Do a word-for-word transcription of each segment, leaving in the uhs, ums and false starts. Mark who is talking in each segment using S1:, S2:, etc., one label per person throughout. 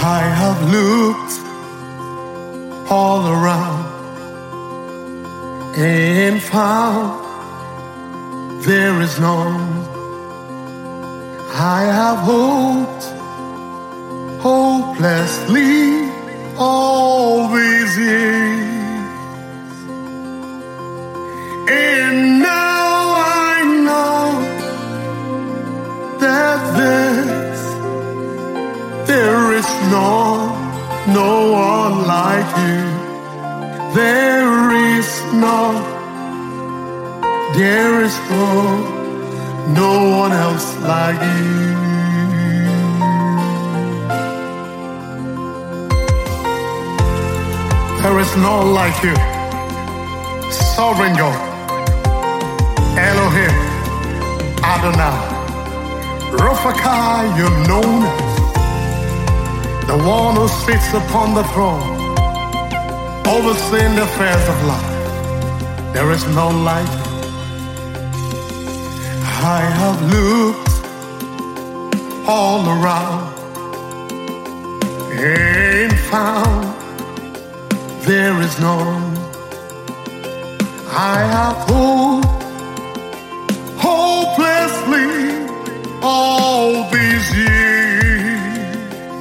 S1: I have looked all around and found there is none. I have hoped hopelessly all these years, and now I know that there's there is no no one like you. There is no, there is no, no one else like you. There is no one like you. Sovereign God, Elohim, Adonai, Rofaka, you're known as the one who sits upon the throne, overseeing the affairs of life. There is none like you. I have looked all around and found there is none. I have hoped hopelessly all these years,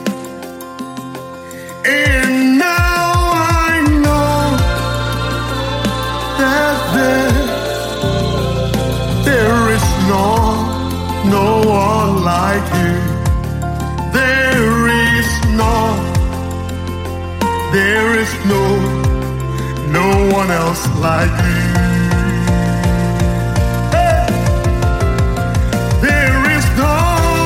S1: and now I know that there, there is no, no one like you. There is no, there is no, no one else like you. Hey! There is no,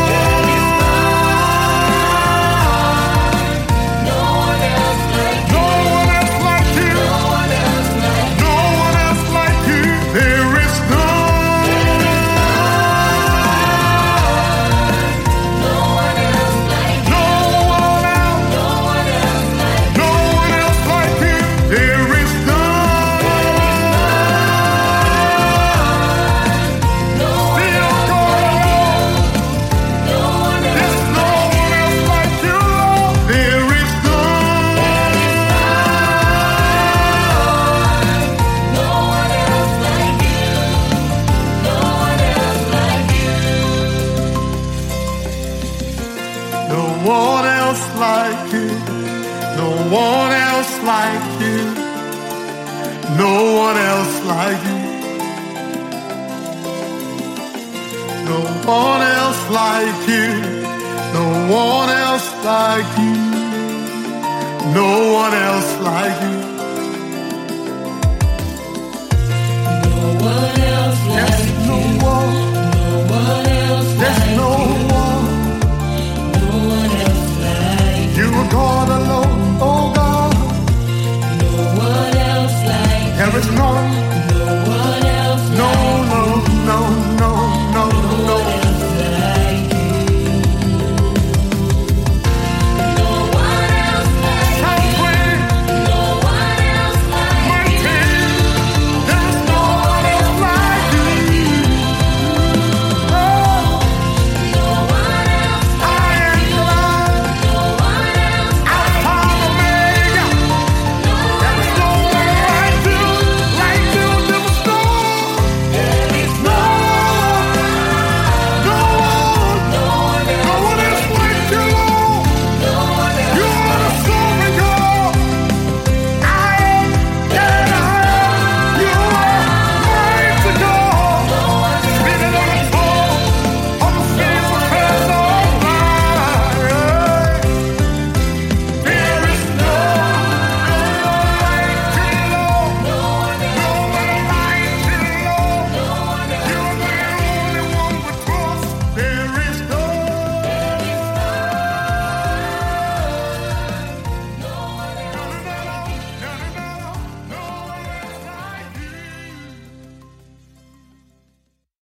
S2: No one else like
S1: no one else like you.
S2: No one else like
S1: No one else like you. There is no,
S2: No one else like
S1: no one else,
S2: No one else like
S1: no one else like you. There is no,
S2: No one
S1: still
S2: else
S1: going on.
S2: No one else
S1: There's no one else like you, Lord. There is no,
S2: No one else like you. No one else like you.
S1: no one else like you. No one else like you. No one else like you. No one else like you. No one else like you. No one else like you.
S2: No one else
S1: Yes,
S2: like
S1: no
S2: you.
S1: one.